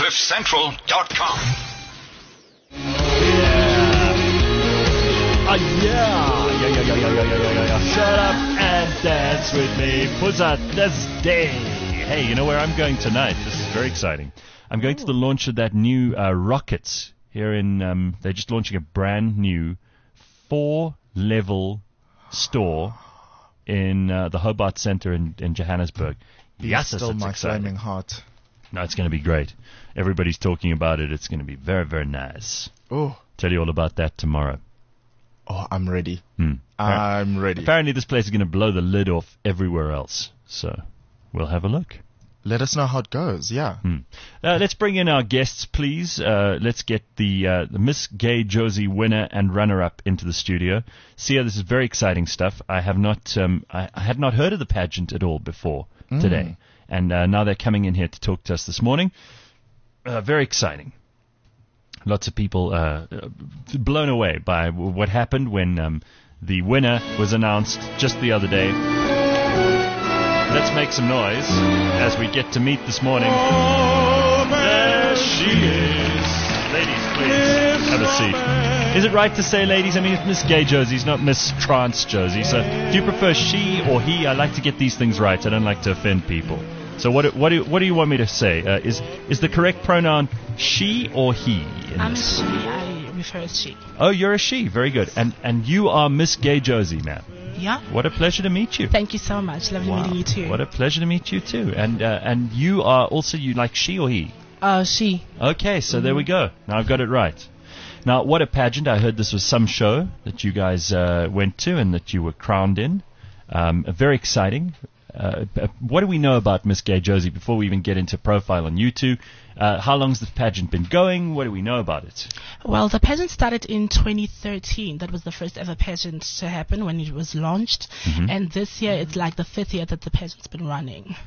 CliffCentral.com. Yeah. Shut up and dance with me. Puza Thursday. Hey, you know where I'm going tonight? This is very exciting. I'm going to the launch of that new Rockets here in. They're just launching a brand new 4-level store in the Hobart Centre in Johannesburg. Yes, still my exciting. flaming heart. No, it's going to be great. Everybody's talking about it. It's going to be very, very nice. Oh, Tell you all about that tomorrow. I'm ready. I'm ready. Apparently this place is going to blow the lid off everywhere else. So we'll have a look. Let us know how it goes. Yeah. Let's bring in our guests, please. Let's get the Miss Gay Josie winner and runner-up into the studio. Sia, this is very exciting stuff. I have not, I had not heard of the pageant at all before today, and now they're coming in here to talk to us this morning. Very exciting. Lots of people blown away by what happened when the winner was announced just the other day. Let's make some noise as we get to meet this morning. There she is. Ladies, please, have a seat. Is it right to say ladies? I mean, it's Miss Gay Josie, it's not Miss Trance Josie. So do you prefer she or he? I like to get these things right. I don't like to offend people. So what do you want me to say? Is the correct pronoun she or he? I'm she. I refer as she. Oh, you're a she. Very good. And you are Miss Gay Josie, ma'am. Yeah. What a pleasure to meet you. Thank you so much. Lovely meeting you too. What a pleasure to meet you too. And you are also, you like she or he? She. Okay, so there we go. Now I've got it right. Now, what a pageant. I heard this was some show that you guys went to and that you were crowned in. Very exciting. What do we know about Miss Gay Josie before we even get into profile on you two? How long's the pageant been going? What do we know about it? Well, the pageant started in 2013. That was the first ever pageant to happen when it was launched. And this year, it's like the 5th year that the pageant's been running.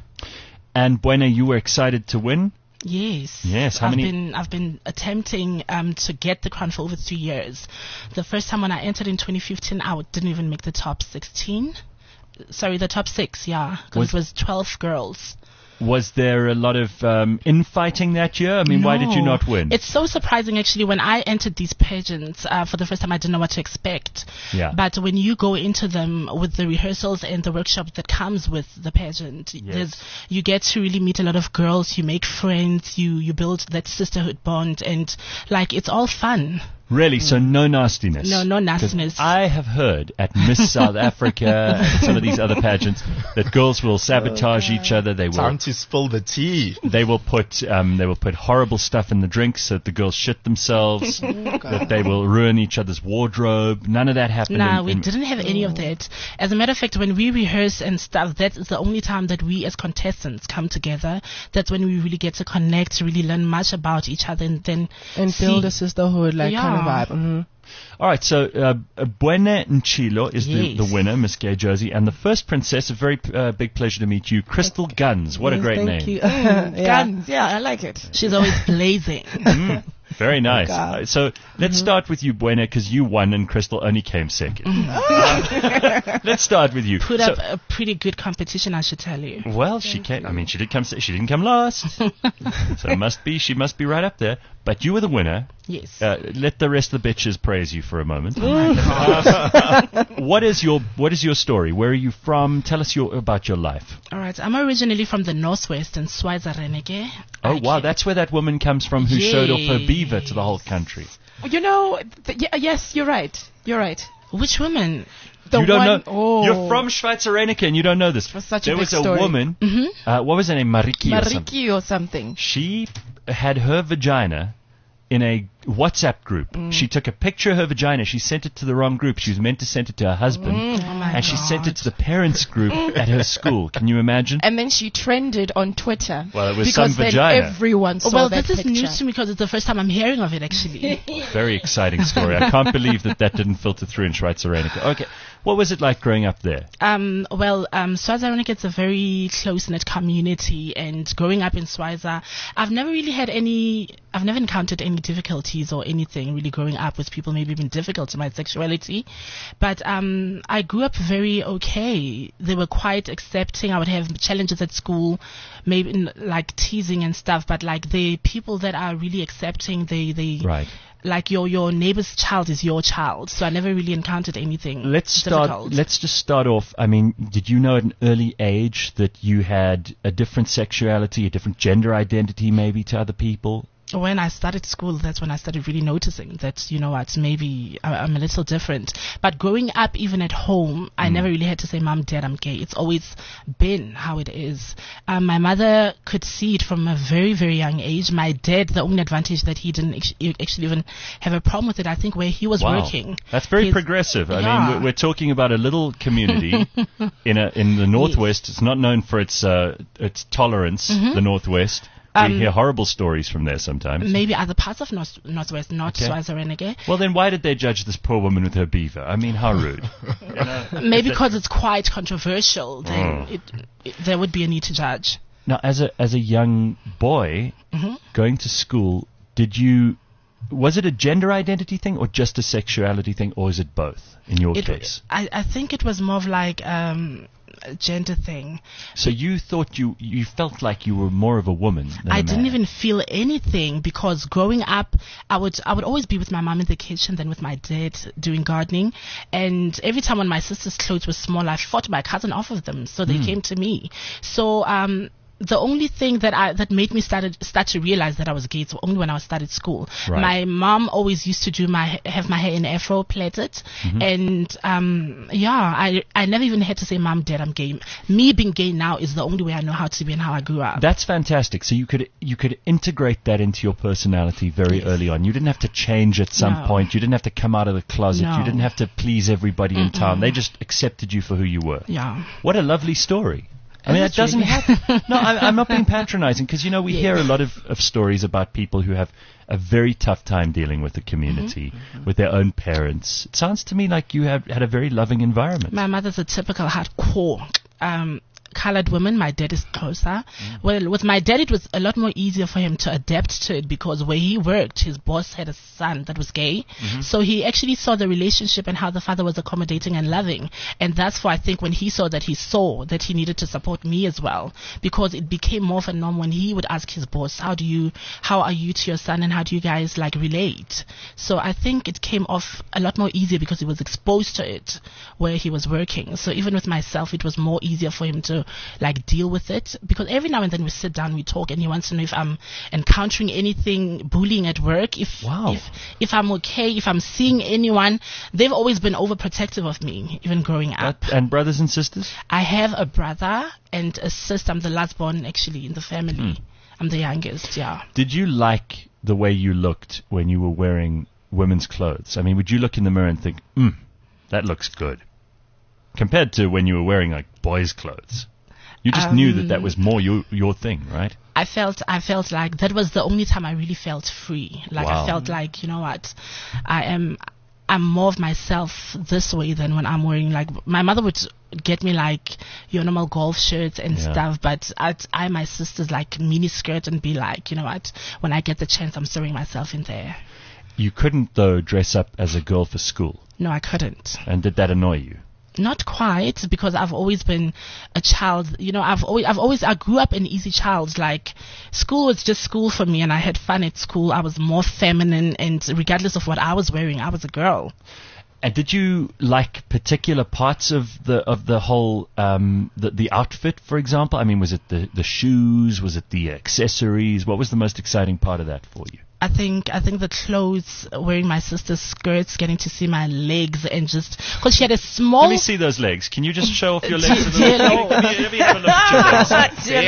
And Buena, you were excited to win? Yes. Yes. I've been attempting to get the crown for over 3 years. The first time when I entered in 2015, I didn't even make the top 16. Sorry, the top 6, yeah, because it was 12 girls. Was there a lot of infighting that year? I mean, why did you not win? It's so surprising, actually. When I entered these pageants for the first time, I didn't know what to expect. Yeah. But when you go into them with the rehearsals and the workshop that comes with the pageant, you get to really meet a lot of girls. You make friends. You build that sisterhood bond, and like it's all fun. Really? So no nastiness? No nastiness. I have heard at Miss South Africa and some of these other pageants that girls will sabotage each other. They will Time to spill the tea. They will put horrible stuff in the drinks so that the girls shit themselves. That they will ruin each other's wardrobe. None of that happened. Nah, we didn't have any of that. As a matter of fact, when we rehearse and stuff, that is the only time that we as contestants come together. That's when we really get to connect, really learn much about each other, and build a sisterhood, like kind of vibe. All right, so Buena Nchilo is the winner, Miss Gay Josie, and the first princess. A very big pleasure to meet you, Crystal Guns. What a great name! Thank you. Guns, yeah, I like it. She's always blazing. Very nice. So let's start with you, Buena, because you won and Crystal only came second. Let's start with you. Put up a pretty good competition, I should tell you. Well, she came. I mean, she did come. She didn't come last, so she must be right up there. But you were the winner. Yes. Let the rest of the bitches praise you for a moment. What is your story? Where are you from? Tell us about your life. All right. I'm originally from the northwest in Schweizer-Reneke. Oh, wow. That's where that woman comes from who showed off her beaver to the whole country. You know, yes, you're right. You're right. Which woman? You don't know? Oh. You're from Schweizer-Reneke and you don't know this. There was a woman. What was her name? Mariki or something. She had her vagina in a WhatsApp group. She took a picture of her vagina. She sent it to the wrong group. She was meant to send it to her husband. And she sent it to the parents' group at her school. Can you imagine? And then she trended on Twitter. Well, it was some vagina. Everyone saw that this picture. is news to me because it's the first time I'm hearing of it, actually. Very exciting story. I can't believe that didn't filter through in Schweizer-Reneke. Okay, What was it like growing up there? Swaziland is a very close-knit community, and growing up in Swaziland, I've never encountered any difficulties or anything really growing up with people maybe being difficult to my sexuality. But I grew up very okay. They were quite accepting. I would have challenges at school, maybe like teasing and stuff, but like the people that are really accepting, they Right. like your neighbor's child is your child. So I never really encountered anything difficult. Let's just start off. I mean, did you know at an early age that you had a different sexuality, a different gender identity maybe to other people? When I started school, that's when I started really noticing that, you know what, maybe I'm a little different. But growing up, even at home, I never really had to say, Mom, Dad, I'm gay. It's always been how it is. My mother could see it from a very, very young age. My dad, the only advantage that he didn't actually even have a problem with it, I think, where he was working. That's very progressive. I mean, we're talking about a little community in the Northwest. Yes. It's not known for its tolerance, the Northwest. We hear horrible stories from there sometimes. Maybe other parts of Northwest, not Swaziland. Well, then why did they judge this poor woman with her beaver? I mean, how rude. Maybe because it's quite controversial. Then there would be a need to judge. Now, as a young boy going to school, was it a gender identity thing or just a sexuality thing, or is it both in your case? I think it was more of like gender thing. So you thought you felt like you were more of a woman than I a man. didn't even feel anything, because growing up I would always be with my mom in the kitchen, then with my dad doing gardening, and every time when my sister's clothes were small, I fought my cousin off of them, so they came to me. So the only thing that made me start to realize that I was gay was only when I started school. Right. My mom always used to have my hair in afro plaited, and I never even had to say, Mom, Dad, I'm gay. Me being gay now is the only way I know how to be and how I grew up. That's fantastic. So you could integrate that into your personality very early on. You didn't have to change at some point. You didn't have to come out of the closet. You didn't have to please everybody in town. They just accepted you for who you were. Yeah. What a lovely story. I mean, that doesn't happen. No, I'm not being patronizing, because, you know, we hear a lot of stories about people who have a very tough time dealing with the community, with their own parents. It sounds to me like you had a very loving environment. My mother's a typical hardcore colored woman. My dad is closer. Well, with my dad, it was a lot more easier for him to adapt to it, because where he worked, his boss had a son that was gay. So he actually saw the relationship and how the father was accommodating and loving. And that's why I think when he saw that he needed to support me as well, because it became more of a norm when he would ask his boss, how are you to your son, and how do you guys like relate? So I think it came off a lot more easier because he was exposed to it where he was working. So even with myself, it was more easier for him to like deal with it, because every now and then we sit down, we talk, and he wants to know if I'm encountering anything bullying at work, if I'm okay, if I'm seeing anyone. They've always been overprotective of me, even growing up. And brothers and sisters? I have a brother and a sister. I'm the last born actually in the family. I'm the youngest. Yeah. Did you like the way you looked when you were wearing women's clothes? I mean, would you look in the mirror and think, that looks good, compared to when you were wearing like boys' clothes? You just knew that was more your thing, right? I felt like that was the only time I really felt free. Like I felt like, you know what, I'm more of myself this way than when I'm wearing, like, my mother would get me like your normal golf shirts and stuff, but my sisters like mini skirt, and be like, you know what, when I get the chance, I'm throwing myself in there. You couldn't though dress up as a girl for school? No, I couldn't. And did that annoy you? Not quite, because I've always been a child. You know, I grew up an easy child. Like, school was just school for me, and I had fun at school. I was more feminine, and regardless of what I was wearing, I was a girl. And did you like particular parts of the whole the outfit, for example? I mean, was it the shoes? Was it the accessories? What was the most exciting part of that for you? I think the clothes, wearing my sister's skirts, getting to see my legs, and just because she had a small. Let me see those legs. Can you just show off your legs? Let me have a look at your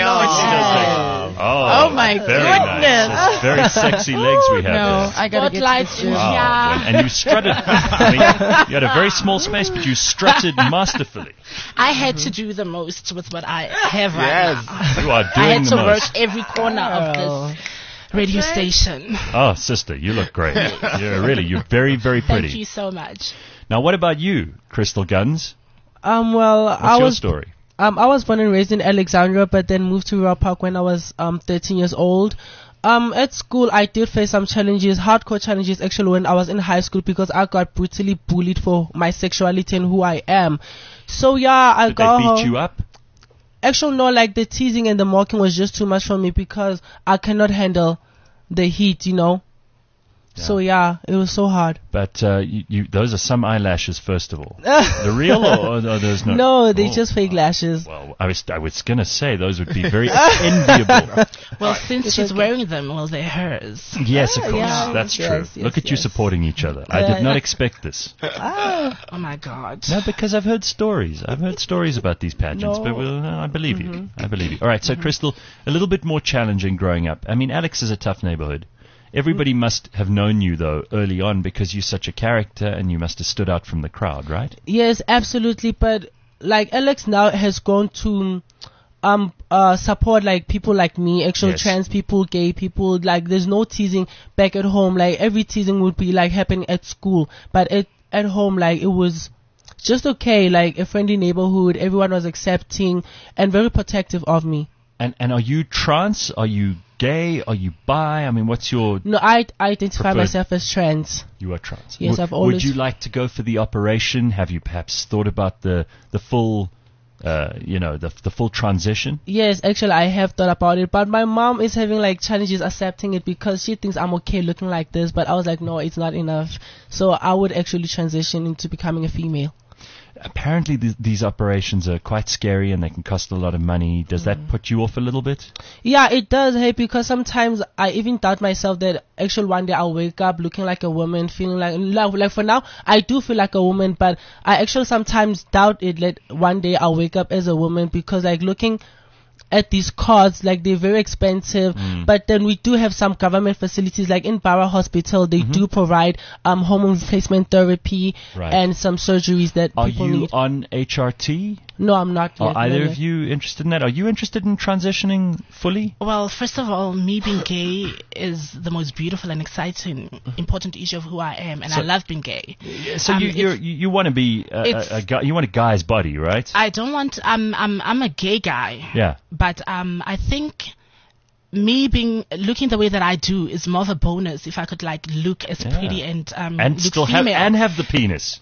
legs. Oh my very goodness! Nice. Very sexy legs we have. No, I gotta get to this. Wow. And you strutted. I mean, you had a very small space, but you strutted masterfully. I had to do the most with what I have right now. You are doing I had to most. work every corner of this radio station. Oh, sister, you look great. You're very, very pretty. Thank you so much. Now, what about you, Crystal Guns? Well, What's your story? I was born and raised in Alexandria, but then moved to Rural Park when I was 13 years old. At school, I did face some challenges, hardcore challenges actually, when I was in high school, because I got brutally bullied for my sexuality and who I am. So yeah, Did they beat you up? Actually, no, like the teasing and the mocking was just too much for me because I cannot handle the heat, you know. Yeah. So yeah, it was so hard. But those are some eyelashes, first of all. The real or those not? No, they're just fake lashes. Well, I was gonna say those would be very enviable. Well, since she's wearing them, well, they're hers. Yes, of course, yeah, that's yes, true. yes, Look at you yes. supporting each other. I did not expect this. Oh my God. No, because I've heard stories. I've heard stories about these pageants, No. but I believe you. I believe you. All right, so Crystal, a little bit more challenging growing up. I mean, Alex is a tough neighborhood. Everybody must have known you, though, early on, because you're such a character and you must have stood out from the crowd, right? Yes, absolutely. But like Alex now has grown to support like people like me, actual Yes. trans people, gay people. Like there's no teasing back at home. Like every teasing would be like happening at school, but at home, like it was just okay. Like a friendly neighborhood. Everyone was accepting and very protective of me. And are you trans? Are you gay? Are you bi? I mean, what's your... No, I identify Preferred- myself as trans. You are trans. Yes, I've always- Would you like to go for the operation? Have you perhaps thought about the full, the full transition? Yes, actually, I have thought about it, but my mom is having like challenges accepting it because she thinks I'm okay looking like this. But I was like, no, it's not enough. So I would actually transition into becoming a female. Apparently, these operations are quite scary and they can cost a lot of money. Does that put you off a little bit? Yeah, it does, hey, because sometimes I even doubt myself that actually one day I'll wake up looking like a woman, feeling like for now, I do feel like a woman, but I actually sometimes doubt it that one day I'll wake up as a woman because like looking at these cards, like they're very expensive, but then we do have some government facilities, like in Barra Hospital, they do provide hormone replacement therapy Right. and some surgeries that Are people you need. on HRT? No, I'm not yet. Are either no, of you interested in that? Are you interested in transitioning fully? Well, first of all, me being gay is the most beautiful and exciting, important issue of who I am, and So- I love being gay. So you want to be a guy? You want a guy's body, right? I don't want. I'm a gay guy. Yeah. But I think me looking the way that I do is more of a bonus if I could like look as pretty and And look still female. have the penis.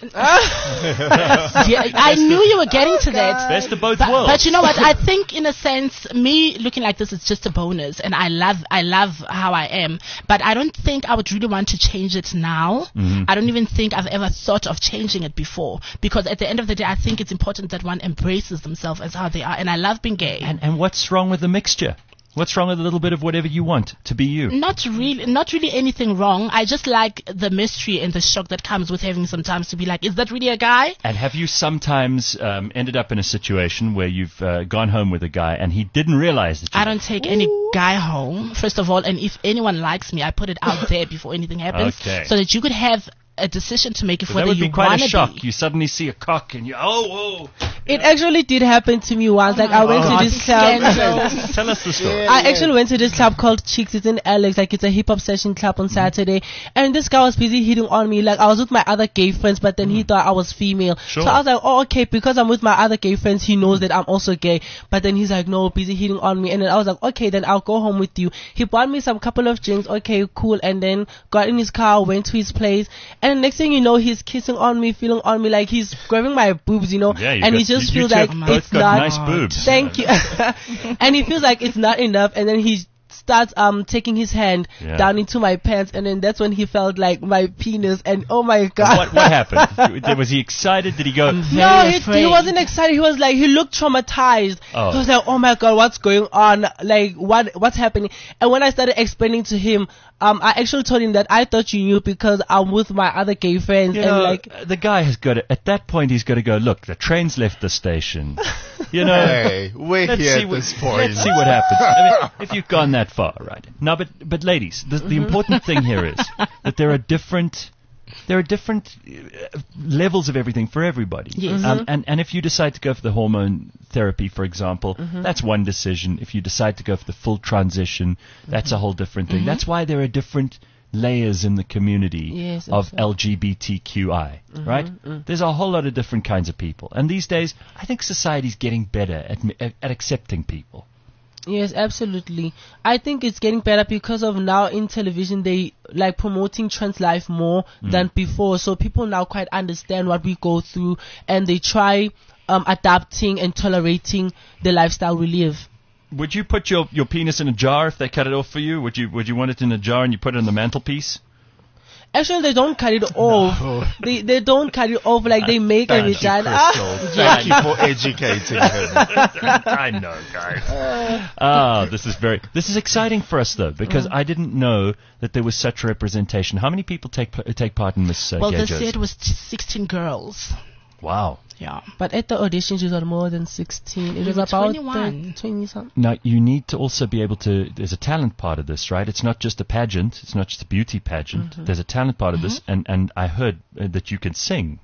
Yeah, I knew you were getting to that. Best of both But worlds. you know what? I think in a sense, me looking like this is just a bonus, and I love how I am. But I don't think I would really want to change it now. I don't even think I've ever thought of changing it before, because at the end of the day, I think it's important that one embraces themselves as how they are, and I love being gay. And what's wrong with the mixture? What's wrong with a little bit of whatever you want to be you? Not really anything wrong. I just like the mystery and the shock that comes with having sometimes to be like, is that really a guy? And have you sometimes ended up in a situation where you've gone home with a guy and he didn't realize that you I don't take any guy home, first of all, and if anyone likes me, I put it out there before anything happens, Okay. so that you could have a decision to make if So whether that would you be quite want a to shock. be. You suddenly see a cock and you, oh. It actually did happen to me once. Like I went to this club. Tell us the story. I actually went to this club called Cheeks. It's in Alex. Like it's a hip hop session club on Saturday. And this guy was busy hitting on me. Like I was with my other gay friends, but then he thought I was female. Sure. So I was like, oh okay, because I'm with my other gay friends, he knows that I'm also gay. But then he's like, no, busy hitting on me. And then I was like, okay, then I'll go home with you. He bought me some couple of drinks. Okay, cool. And then got in his car, went to his place. And next thing you know, he's kissing on me, feeling on me, like he's grabbing my boobs, you know. Yeah, and he just feels like both it's got not. nice boobs. Thank you. And he feels like it's not enough, and then he starts taking his hand down into my pants, and then that's when he felt like my penis, and oh my god. What happened? Was he excited? Did he go? No, he wasn't excited. He was like, he looked traumatized. Oh. He was like, oh my god, what's going on? Like, what's happening? And when I started explaining to him, I actually told him that I thought you knew because I'm with my other gay friends, You and know, like, the guy has got to, at that point he's got to go, look, the train's left the station. You know, Hey, we're let's here see at what, this point. let's see what happens. I mean, if you've gone that far, right? No, but ladies, the important thing here is that there are different levels of everything for everybody. Yes. And if you decide to go for the hormone therapy, for example, that's one decision. If you decide to go for the full transition, that's a whole different thing. That's why there are different layers in the community Yes, of absolutely. LGBTQI, right? There's a whole lot of different kinds of people. And these days, I think society's getting better at accepting people. Yes, absolutely. I think it's getting better because of now in television they like promoting trans life more than before. So people now quite understand what we go through and they try adapting and tolerating the lifestyle we live. Would you put your penis in a jar if they cut it off for you? Would you want it in a jar and you put it on the mantelpiece? Actually, they don't cut it off. They don't cut it off like they make a vagina. Thank you for educating him. I know, guys. This is exciting for us though, because I didn't know that there was such representation. How many people take part in Miss Well, Gay this Josie? year it was 16 girls. Wow. Yeah. But at the auditions, you got more than 16. It was were about 21. 20 something. Now, you need to also be able to, there's a talent part of this, right? It's not just a pageant. It's not just a beauty pageant. There's a talent part of this, and I heard that you can sing.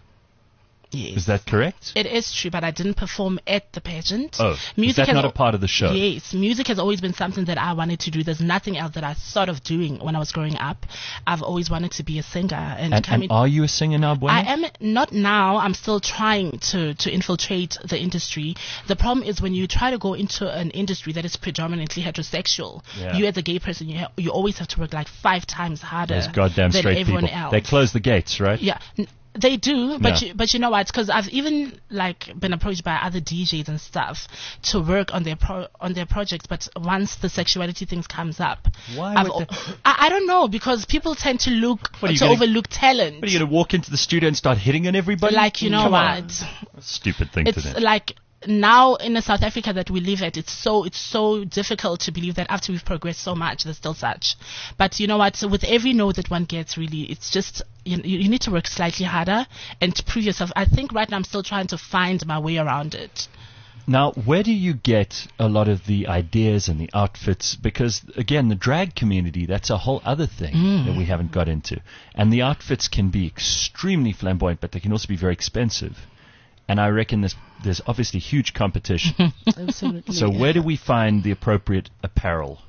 Yes. Is that correct? It is true, but I didn't perform at the pageant. Oh, is that has not a al- part of the show? Yes, music has always been something that I wanted to do. There's nothing else that I thought of doing when I was growing up. I've always wanted to be a singer. And are you a singer now, Buena? I am not now. I'm still trying to infiltrate the industry. The problem is when you try to go into an industry that is predominantly heterosexual, you as a gay person, you always have to work like 5 times harder Those goddamn than straight everyone people. else. They close the gates, right? Yeah. They do, but Yeah. you know what? Because I've even like been approached by other DJs and stuff to work on their projects. But once the sexuality things comes up, Why I've would I don't know, because people tend to What, are you gonna- overlook talent. What, are you going to walk into the studio and start hitting on everybody? Like, you know Come on. what? Stupid thing to It's do. like now in the South Africa that we live at, it's so difficult to believe that after we've progressed so much, there's still such. But you know what? So with every no that one gets, really, it's just you need to work slightly harder and to prove yourself. I think right now I'm still trying to find my way around it. Now, where do you get a lot of the ideas and the outfits? Because, again, the drag community, that's a whole other thing that we haven't got into. And the outfits can be extremely flamboyant, but they can also be very expensive. And I reckon there's obviously huge competition. Absolutely. So where do we find the appropriate apparel?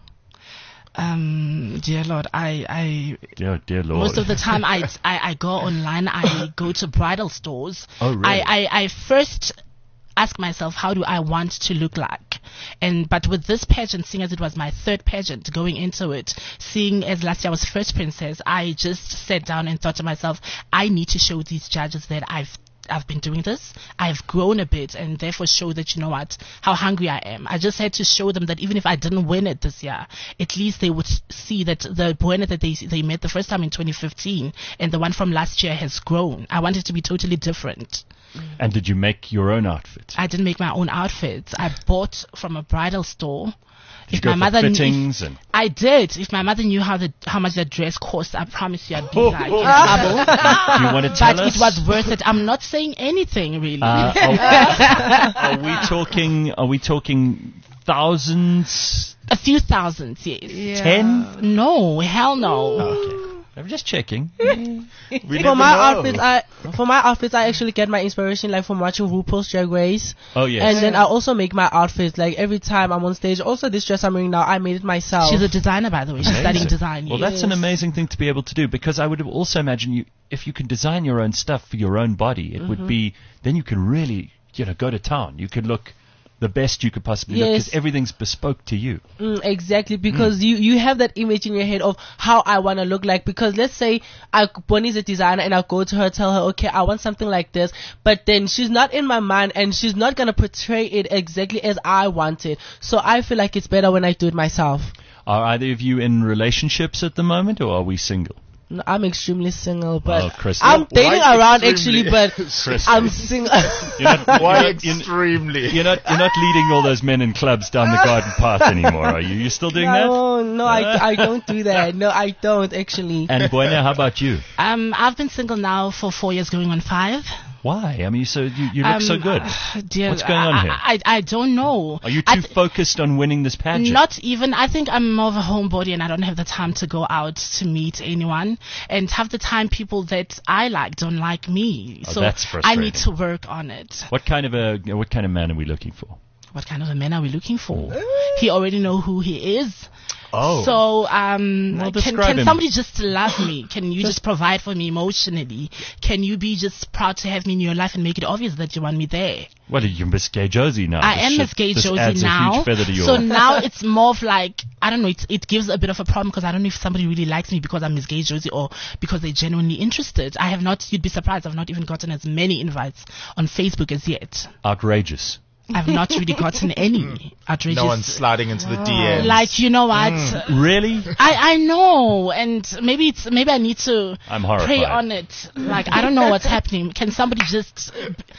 Dear Lord, Dear Lord. most of the time I go online, I go to bridal stores. Oh, really? I first ask myself, how do I want to look like? But with this pageant, seeing as it was my 3rd pageant going into it, seeing as last year I was first princess, I just sat down and thought to myself, I need to show these judges that I've been doing this. I've grown a bit, and therefore show that, you know what, how hungry I am. I just had to show them that even if I didn't win it this year, at least they would see that the Buena that they met the first time in 2015 and the one from last year has grown. I wanted to be totally different. And did you make your own outfit? I didn't make my own outfits. I bought from a bridal store. Did you go for fittings and... I did. If my mother knew how much that dress cost, I promise you I'd be like in trouble. Do you want to tell but us? it was worth it. I'm not saying anything really. Are we talking thousands? A few thousands, yes. Yeah. 10? No, hell no. Okay. I'm just checking. For my outfits, I actually get my inspiration like from watching RuPaul's Drag Race. Oh, yes. And then I also make my outfits like every time I'm on stage. Also, this dress I'm wearing now, I made it myself. She's a designer, by the way. She's studying design. Well, yes. that's an amazing thing to be able to do, because I would also imagine if you can design your own stuff for your own body, it would be, then you can really, go to town. You could look the best you could possibly look, because everything's bespoke to you. Exactly, because you have that image in your head of how I want to look like. Because let's say Bonnie's a designer and I'll go to her, tell her, okay, I want something like this, but then she's not in my mind and she's not going to portray it exactly as I want it. So I feel like it's better when I do it myself. Are either of you in relationships at the moment, or are we single? No, I'm extremely single, but Chris. I'm dating Why around extremely? actually, but Chris. I'm single. Why extremely? You're not leading all those men in clubs down the garden path anymore, are you? You're still doing that? No, I don't do that. No, I don't actually. And Buena, how about you? I've been single now for 4 years, going on 5. Why? I mean, you look so good. Dear, What's going on here? I don't know. Are you too focused on winning this pageant? Not even. I think I'm more of a homebody and I don't have the time to go out to meet anyone. And half the time people that I like don't like me. Oh, so that's I frustrating. need to work on it. What kind of man are we looking for? What kind of a man are we looking for? He already know who he is. Oh. So, describe can him. somebody just love me? Can you just provide for me emotionally? Can you be just proud to have me in your life and make it obvious that you want me there? What are you, Miss Gay Josie now? I am Miss Gay this Josie adds now. a huge feather to your... So now it's more of like, I don't know, it gives a bit of a problem because I don't know if somebody really likes me because I'm Miss Gay Josie or because they're genuinely interested. I have not, you'd be surprised, I've not even gotten as many invites on Facebook as yet. Outrageous. I've not really gotten any outrageous. No one's sliding into the DMs. Like, you know what? Really? I know, and maybe I need to I'm horrified. pray on it. Like, I don't know what's happening. Can somebody just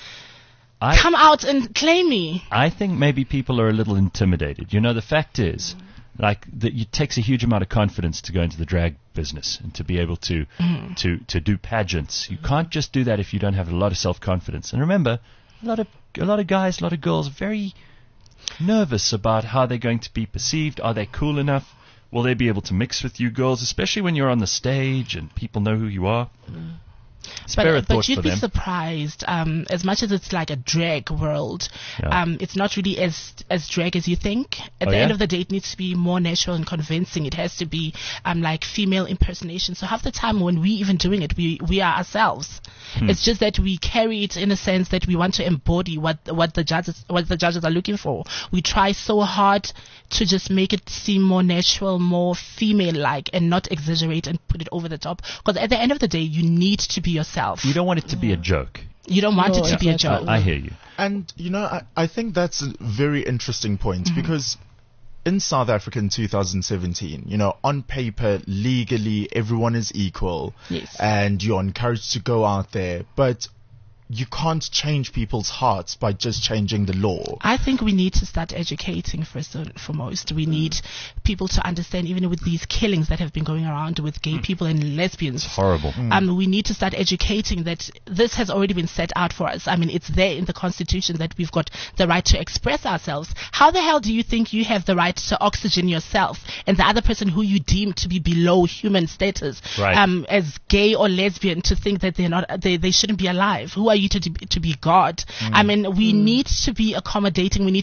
I- come out and claim me? I think maybe people are a little intimidated. You know, the fact is, like, that it takes a huge amount of confidence to go into the drag business and to be able to do pageants. You can't just do that if you don't have a lot of self-confidence. And remember, a lot of guys, a lot of girls are very nervous about how they're going to be perceived. Are they cool enough? Will they be able to mix with you girls, especially when you're on the stage and people know who you are? Spare a thought But you'd for be them. surprised. As much as it's like a drag world, Yeah. it's not really as drag as you think. At Oh, the end yeah? of the day, it needs to be more natural and convincing. It has to be like female impersonation. So half the time when we even doing it, we are ourselves. It's just that we carry it in a sense that we want to embody what the judges are looking for. We try so hard to just make it seem more natural, more female-like, and not exaggerate and put it over the top. Because at the end of the day, you need to be yourself. You don't want it to be a joke. You don't want No, it to be a exactly. joke. I hear you. And, you know, I think that's a very interesting point because in South Africa in 2017, you know, on paper, legally, everyone is equal. Yes. And you're encouraged to go out there. But you can't change people's hearts by just changing the law. I think we need to start educating first and foremost. We need people to understand, even with these killings that have been going around with gay people and lesbians. Horrible. We need to start educating that this has already been set out for us. I mean, it's there in the Constitution that we've got the right to express ourselves. How the hell do you think you have the right to oxygen yourself and the other person who you deem to be below human status, Right. as gay or lesbian, to think that they shouldn't be alive? Who are you to be God? I mean, we need to be accommodating. We need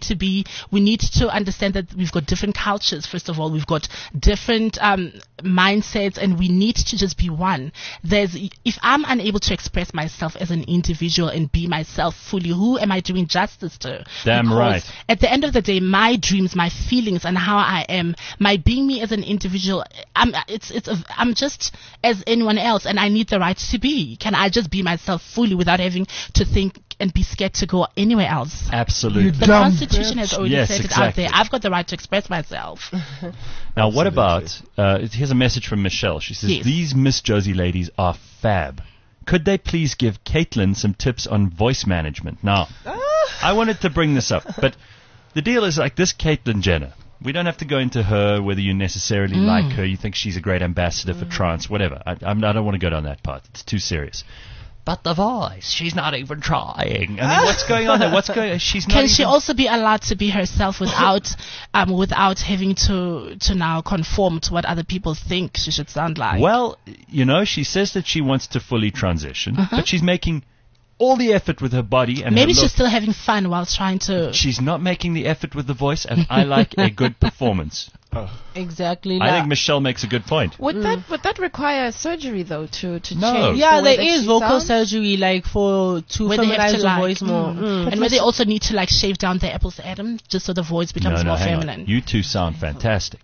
to understand that we've got different cultures. First of all, we've got different mindsets, and we need to just be one. If I'm unable to express myself as an individual and be myself fully, who am I doing justice to? Damn Because right. At the end of the day, my dreams, my feelings, and how I am, my being me as an individual, I'm just as anyone else, and I need the right to be. Can I just be myself fully without having to think and be scared to go anywhere else? Absolutely. The Constitution has already Yes, said it exactly. out there. I've got the right to express myself. Now, what about, here's a message from Michelle. She says, Yes. these Miss Josie ladies are fab. Could they please give Caitlin some tips on voice management? Now, I wanted to bring this up, but the deal is like this Caitlyn Jenner. We don't have to go into her, whether you necessarily like her, you think she's a great ambassador for trance, whatever. I don't want to go down that part. It's too serious. But the voice, she's not even trying. I mean, what's going on there? What's going? She's not. Can she even- also be allowed to be herself without having to now conform to what other people think she should sound like? Well, you know, she says that she wants to fully transition, but she's making all the effort with her body and Maybe her she's look. still having fun while trying to. She's not making the effort with the voice, and I like a good performance. Exactly. I think Michelle makes a good point. Would that require surgery though to change? Yeah, the way there that is she vocal sounds? surgery, like to Where they have feminize to the like, voice more. and where they also need to like shave down their apples to Adam just so the voice becomes No, more hang feminine. on. You two sound fantastic.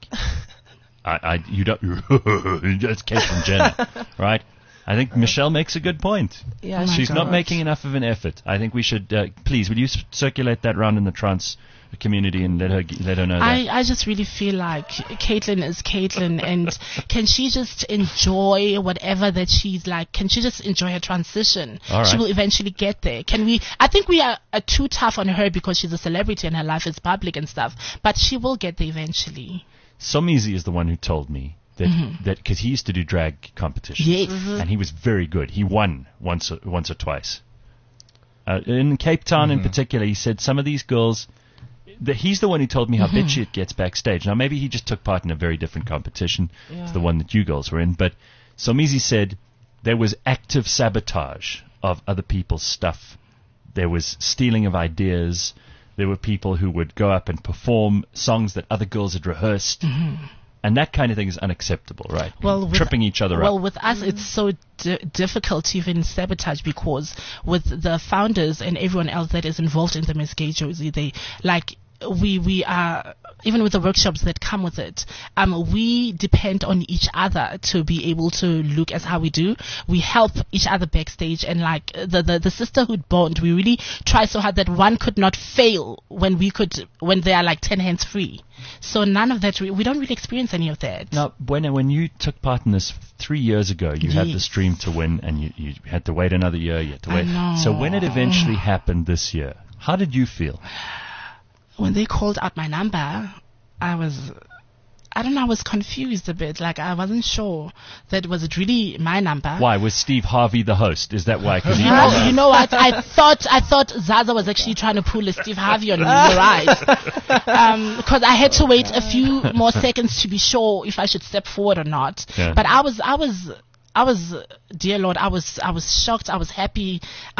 You don't. That's Caitlyn Jenner, right? I think Michelle makes a good point. Yeah, Oh my She's not God. making enough of an effort. I think we should, please, will you circulate that round in the trance community and let her know that. I just really feel like Caitlyn is Caitlyn, and can she just enjoy whatever that she's like? Can she just enjoy her transition? All right. She will eventually get there. Can we? I think we are too tough on her because she's a celebrity and her life is public and stuff, but she will get there eventually. Somizi is the one who told me that because he used to do drag competitions. Yes. And he was very good. He won once or twice. In Cape Town in particular, he said some of these girls, he's the one who told me how bitchy it gets backstage. Now, maybe he just took part in a very different competition to the one that you girls were in, but Somizi said there was active sabotage of other people's stuff. There was stealing of ideas. There were people who would go up and perform songs that other girls had rehearsed. And that kind of thing is unacceptable, right? Well, tripping each other up. Well, with us, it's so difficult to even sabotage, because with the founders and everyone else that is involved in the Miss Gay Josie, they like we are, even with the workshops that come with it, we depend on each other to be able to look as how we do. We help each other backstage, and like the sisterhood bond, we really try so hard that one could not fail when they are like 10 hands free. So none of that, we don't really experience any of that. Now, when you took part in this 3 years ago, you had this dream to win, and you had to wait another year, you had to wait. So when it eventually happened this year, how did you feel? When they called out my number, I was confused a bit. Like, I wasn't sure that was it really my number. Why? Was Steve Harvey the host? Is that why? You know what? I thought Zaza was actually trying to pull a Steve Harvey on me. You're right. Because I had to wait a few more seconds to be sure if I should step forward or not. Yeah. But I was, dear Lord, I was shocked. I was happy.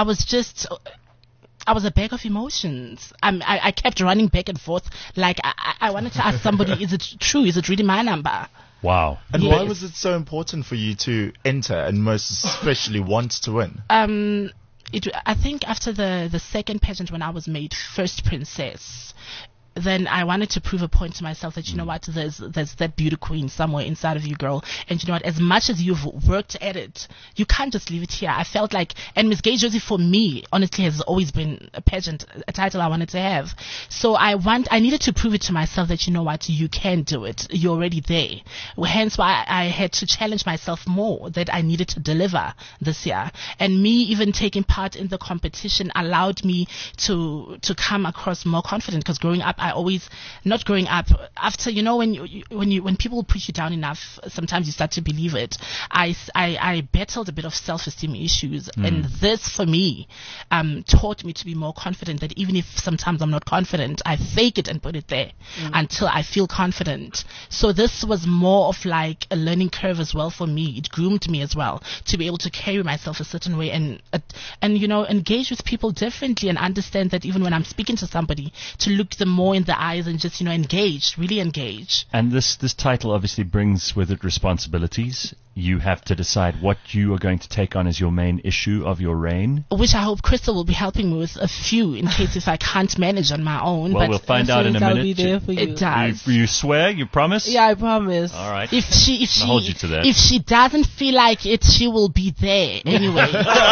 I was a bag of emotions. I kept running back and forth. Like, I wanted to ask somebody, is it true? Is it really my number? Wow. And why was it so important for you to enter, and most especially want to win? I think after the second pageant, when I was made first princess, then I wanted to prove a point to myself that, you know what, there's that beauty queen somewhere inside of you, girl. And you know what, as much as you've worked at it, you can't just leave it here. I felt like, and Miss Gay Josie for me, honestly, has always been a pageant, a title I wanted to have. So I needed to prove it to myself that, you know what, you can do it. You're already there. Hence why I had to challenge myself more, that I needed to deliver this year. And me even taking part in the competition allowed me to come across more confident, because growing up, not growing up, after, you know, when people push you down enough, sometimes you start to believe it. I battled a bit of self-esteem issues, and this for me taught me to be more confident, that even if sometimes I'm not confident, I fake it and put it there until I feel confident. So this was more of like a learning curve as well for me. It groomed me as well to be able to carry myself a certain way, and you know, engage with people differently, and understand that even when I'm speaking to somebody, to look them more in the eyes and just, you know, really engage. And this title obviously brings with it responsibilities. You have to decide what you are going to take on as your main issue of your reign. Which I hope Crystal will be helping me with a few, in case if I can't manage on my own. Well, but we'll find out in a minute. I'll be there for you. It does. You swear? You promise? Yeah, I promise. All right. If she I'll hold you to that. If she doesn't feel like it, she will be there anyway.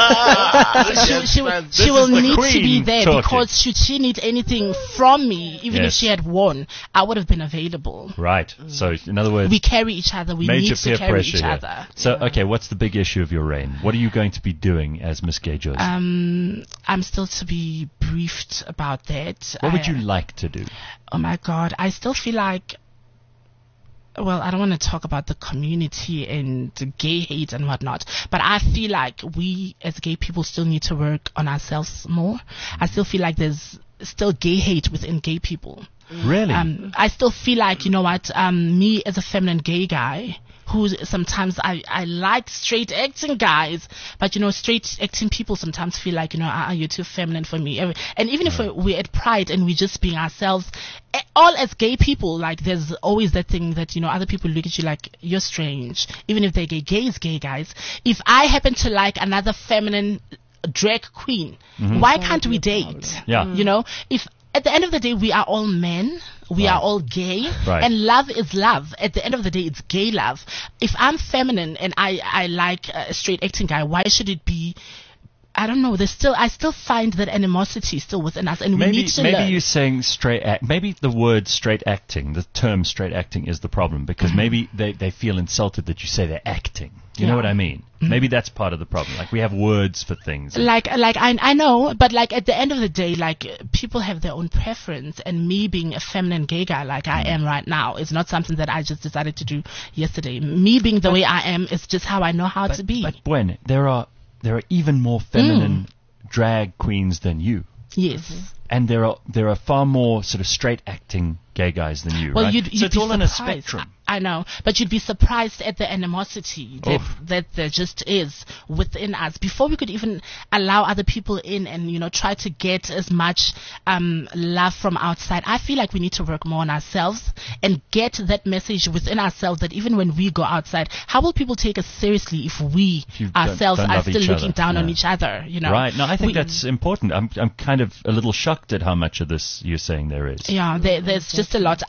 she will need to be there, because should she need anything from me, even if she had won, I would have been available. Right. So in other words, we carry each other. We need to carry each other. So okay, what's the big issue of your reign? What are you going to be doing as Miss Gay Josie? I'm still to be briefed about that. What would you like to do? Oh my God, I still feel like, well, I don't want to talk about the community and the gay hate and whatnot, but I feel like we as gay people still need to work on ourselves more. I still feel like there's still gay hate within gay people. Really? I still feel like, you know what, me as a feminine gay guy, who sometimes I like straight acting guys, but, you know, straight acting people sometimes feel like, you know, you're too feminine for me. And even if we're at Pride and we're just being ourselves, all as gay people, like, there's always that thing that, you know, other people look at you like you're strange, even if they're gay. Gays, gay guys. If I happen to like another feminine drag queen, why can't we date? Yeah. You know, if at the end of the day, we are all men. We are all gay. Right. And love is love. At the end of the day, it's gay love. If I'm feminine and I like a straight acting guy, why should it be? I don't know. I still find that animosity still within us, and we need to learn. Maybe you're saying maybe the word straight acting, the term straight acting is the problem, because maybe they feel insulted that you say they're acting. You know what I mean? Maybe that's part of the problem. Like, we have words for things. Like I know, but like at the end of the day, like, people have their own preference, and me being a feminine gay guy like I am right now is not something that I just decided to do yesterday. Me being the way I am is just how I know how to be. But Gwen, there are even more feminine drag queens than you. Yes. And there are far more sort of straight acting gay guys than you, well, right? you'd so it's be all in a surprised. spectrum. I know, but you'd be surprised at the animosity that there just is within us. Before we could even allow other people in and, try to get as much love from outside, I feel like we need to work more on ourselves and get that message within ourselves that even when we go outside, how will people take us seriously if we ourselves don't are love still each looking other? down on each other, Right. No, I think that's important. I'm kind of a little shocked at how much of this you're saying there is. Yeah, there's just a lot.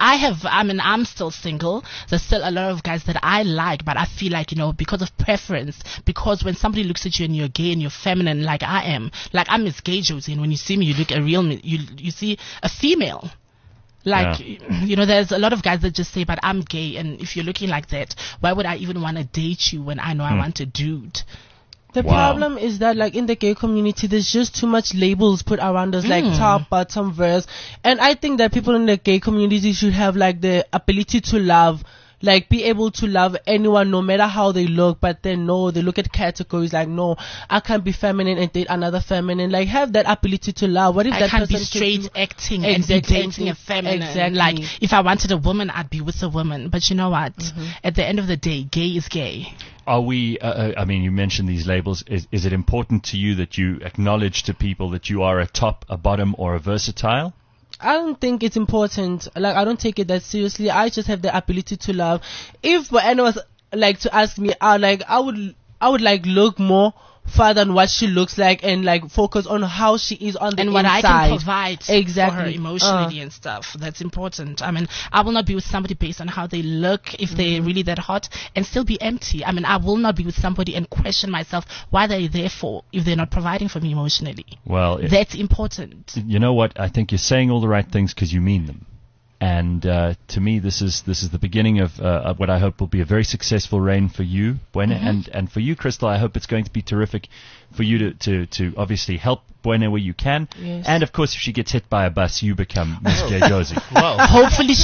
I'm still single. There's still a lot of guys that I like, but I feel like, because of preference, because when somebody looks at you and you're gay and you're feminine like I am, like I'm Miss Gay Josie, and when you see me, you look you see a female. Like, there's a lot of guys that just say, but I'm gay, and if you're looking like that, why would I even want to date you when I know I want a dude? The problem is that, like, in the gay community, there's just too much labels put around us, like top, bottom, verse. And I think that people in the gay community should have, like, the ability to love, like, be able to love anyone no matter how they look, but then they look at categories like, no, I can't be feminine and date another feminine. Like, have that ability to love. What if that can't person be straight acting Exactly. and be dating a feminine? Exactly. Like, if I wanted a woman, I'd be with a woman. But you know what? At the end of the day, gay is gay. Are we, you mentioned these labels. Is it important to you that you acknowledge to people that you are a top, a bottom, or a versatile? I don't think it's important. Like, I don't take it that seriously. I just have the ability to love. If anyone was like to ask me out, like, I would like look more far than what she looks like and like focus on how she is on the and inside. what I can provide exactly for her emotionally and stuff. That's important. I mean, I will not be with somebody based on how they look, if they're really that hot, and still be empty. I mean, I will not be with somebody and question myself why they're there for if they're not providing for me emotionally. Well, that's important. You know what? I think you're saying all the right things because you mean them. And to me, this is the beginning of what I hope will be a very successful reign for you, Bwene, and for you, Crystal. I hope it's going to be terrific for you to obviously help Bwene where you can. Yes. And of course, if she gets hit by a bus, you become Miss Gay Josie. Well, Hopefully,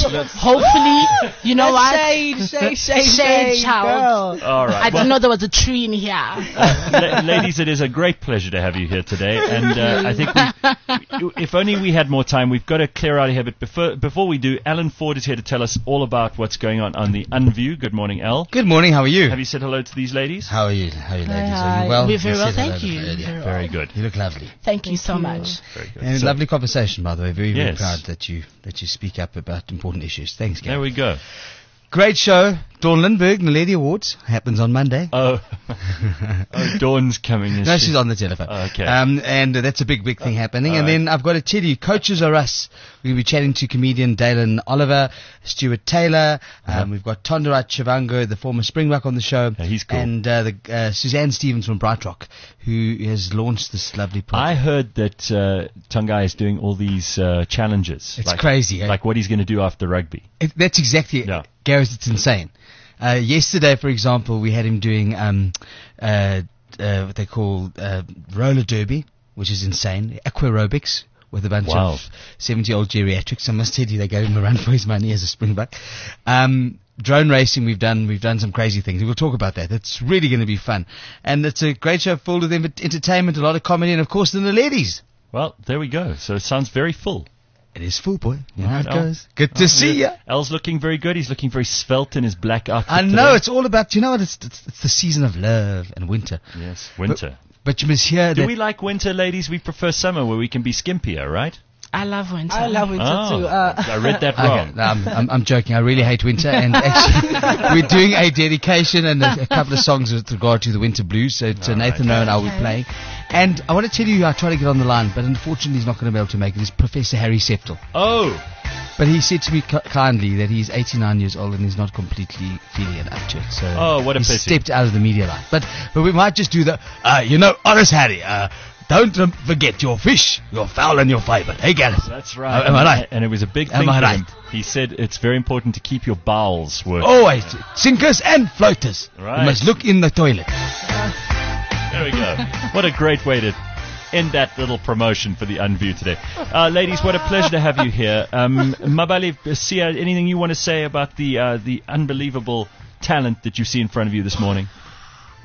you know what? Shade, child. All right. I didn't know there was a tree in here. Ladies, it is a great pleasure to have you here today. And I think if only we had more time, we've got to clear out of here. But before we do, Alan Ford is here to tell us all about what's going on the Unview. Good morning, Al. Good morning. How are you? Have you said hello to these ladies? How are you? How are you, ladies? Hi. Are you well? We're very You well, said thank hello you. earlier. Very good. You look lovely. Thank you so much. Very good. And So, lovely conversation, by the way. Very, very Yes. proud that you speak up about important issues. Thanks, there Gary. we go. Great show. Dawn Lindberg, the Lady Awards, happens on Monday. Oh, Dawn's coming. Is No, she? she's on the telephone. Oh, okay. And that's a big, big thing happening. And then I've got to tell you, Coaches Are Us. We'll be chatting to comedian Dalen Oliver, Stuart Taylor. We've got Tonderat Chivango, the former Springbok, on the show. Yeah, he's cool. And Suzanne Stevens from Bright Rock, who has launched this lovely project. I heard that Tongai is doing all these challenges. It's crazy, eh? Like what he's going to do after rugby. That's exactly Yeah. Gareth, it's insane. Yesterday, for example, we had him doing what they call roller derby, which is insane, aquarobics with a bunch Wow. of 70-year-old geriatrics. I must tell you, they gave him a run for his money as a Springbok. Drone racing, we've done some crazy things. We'll talk about that. It's really going to be fun, and it's a great show full of entertainment, a lot of comedy, and of course, then the ladies. Well, there we go. So it sounds very full. It is full, boy. You know how it Al. goes. Good to see you. Al's looking very good. He's looking very svelte in his black outfit. I know, today. it's all about, you know what, it's the season of love and winter. Yes, winter. But you must hear Do that. we like winter, ladies? We prefer summer where we can be skimpier, right? I love winter. I love winter too. I read that wrong. Okay, no, I'm joking. I really hate winter, and actually, we're doing a dedication and a couple of songs with regard to the winter blues. So Nathan Rowe and I will be playing. And I want to tell you, I tried to get on the line, but unfortunately, he's not going to be able to make it. It's Professor Harry Septel. Oh, But he said to me kindly that he's 89 years old and he's not completely feeling it up to it. So Oh, what a he pity. stepped out of the media life. But we might just do the, honest Harry, don't forget your fish, your fowl, and your fibre. Hey, Gareth. that's right. Am I right? And it was a big Am thing I for right? him. He said it's very important to keep your bowels working. Always sinkers and floaters. Right. You must look in the toilet. There we go. What a great way to end that little promotion for the Unview today. Ladies, what a pleasure to have you here. Mabali, Sia, anything you want to say about the unbelievable talent that you see in front of you this morning?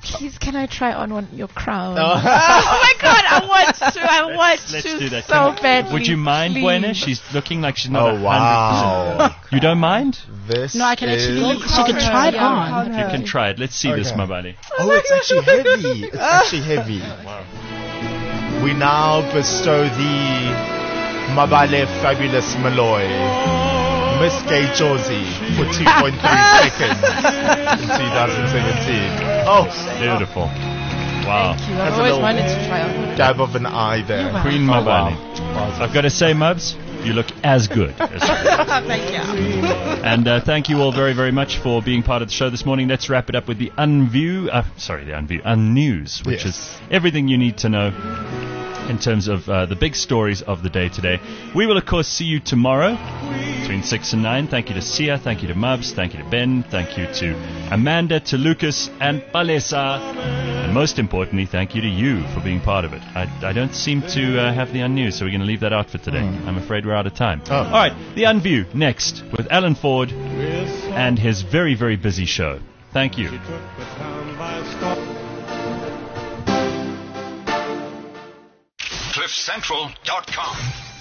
Please, can I try on your crown? Oh. Oh my God, I want Let's to do that. so Can- badly. Would you mind, please. Buena? She's looking like she's not Oh, 100%. wow. You don't mind? This No, I can actually. is- She could try it Yeah. on. You can try it. Let's see this, Okay. Mabali. Oh, it's actually heavy. It's actually heavy. Wow. We now bestow the Mabale Fabulous Malloy, Miss Gay Josie, for 2.3 seconds in 2017. Oh, Beautiful. Wow. Thank you. Has I've a always little wanted to try on. dab of an eye there. Queen Oh, Mabali. wow. I've got to say, Mubs, you look as good as her. Thank you. And thank you all very, very much for being part of the show this morning. Let's wrap it up with the Unnews, which Yes. is everything you need to know in terms of the big stories of the day today. We will, of course, see you tomorrow between 6 and 9. Thank you to Sia, thank you to Mubs, thank you to Ben, thank you to Amanda, to Lucas, and Palesa. And most importantly, thank you to you for being part of it. I don't seem to have the Unnews, so we're going to leave that out for today. I'm afraid we're out of time. Oh. All right, the Unview next with Alan Ford and his very, very busy show. Thank you. CliffCentral.com